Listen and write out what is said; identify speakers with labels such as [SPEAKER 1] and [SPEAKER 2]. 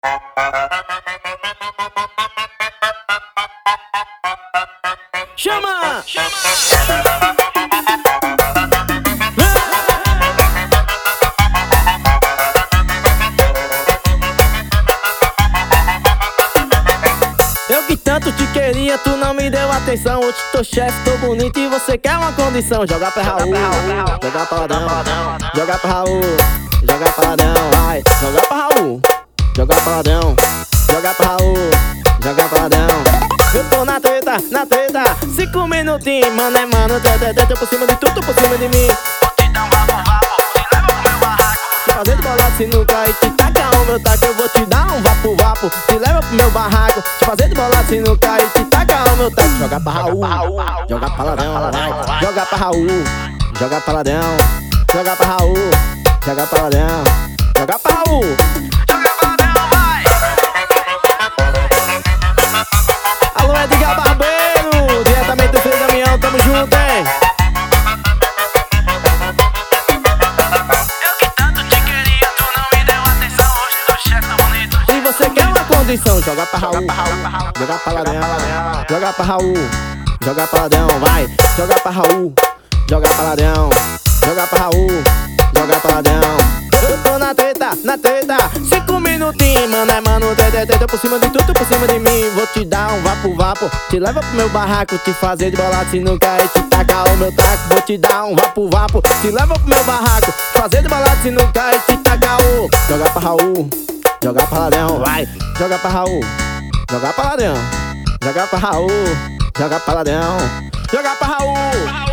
[SPEAKER 1] Chama! Eu que tanto te queria, tu não me deu atenção. Hoje tô chefe, tô bonito e você quer uma condição. Jogar pra Raul, jogar pra Ladrão, jogar pra Raul, jogar pra Ladrão, vai. Jogar pra Raul, jogar pra Ladrão, jogar pra Raul, jogar pra Ladrão. Eu tô na treta, 5 minutinhos, mano é mano, tô por cima de tu, tô por cima de mim.
[SPEAKER 2] Vou te dar um vapo-vapo, te leva pro meu barraco.
[SPEAKER 1] Te fazer de bolado sinuca e te taca o meu taco. Eu vou te dar um vapo-vapo, te leva pro meu barraco. Te fazer de bolado sinuca e te taca o meu taco. Jogar pra Raul, jogar pra Ladrão, vai. Jogar pra Raul, jogar pra Ladrão, jogar pra Raul, jogar pra Ladrão, jogar pra Raul.
[SPEAKER 2] Joga pra dentro, vai.
[SPEAKER 1] Alô, Edgar Barbeiro, diretamente do Freio Damião, tamo junto, hein?
[SPEAKER 2] Eu que tanto te queria, tu não me deu atenção. Hoje tô chefe, tô bonito.
[SPEAKER 1] Se você quer uma condição, jogar pra Raul, jogar pra Ladrão, jogar pra Raul, jogar pra Ladrão, vai. Jogar pra Raul, jogar pra Ladrão, jogar pra Raul, jogar pra Ladrão. Eu tô na treta, 5 minutinhos, mano é mano, tô por cima de tu, tô por cima de mim. Vou te dar um vapo-vapo, te leva pro meu barraco. Te fazer de bolado sinuca e te tacar o meu taco. Vou te dar um vapo-vapo, te leva pro meu barraco. Fazer de bolado sinuca e te tacar o. Jogar pra Raul, jogar pra Ladrão, vai. Jogar pra Raul, jogar pra Ladrão, jogar pra Raul, jogar pra Ladrão, jogar pra Raul.